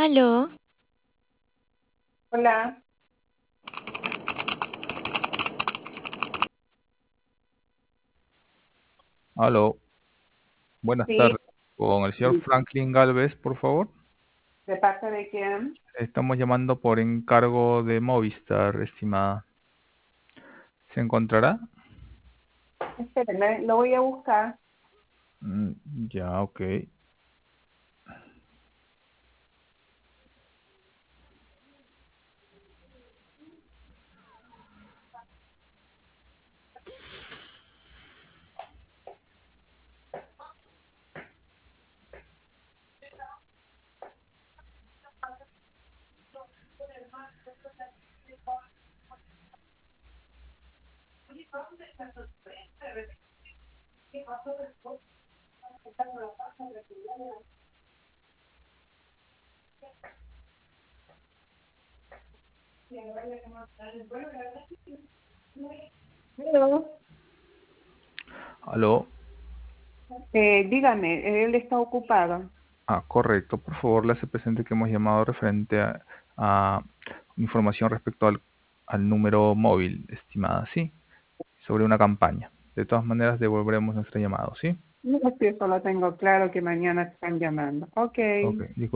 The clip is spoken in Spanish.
Aló, Hola, Aló, buenas sí, tardes. Con el señor Franklin Galvez, por favor. ¿de parte de quién? Estamos llamando por encargo de Movistar, estimada. ¿Se encontrará? Espérenme, lo voy a buscar. Mm, ya, ok. Hello. Aló. Dígame, él está ocupado. Correcto. Por favor, le hace presente que hemos llamado referente a información respecto al número móvil, estimada, ¿sí? Sobre una campaña. De todas maneras, devolveremos nuestro llamado, ¿sí? No, si eso lo tengo claro que mañana están llamando. Ok. Ok.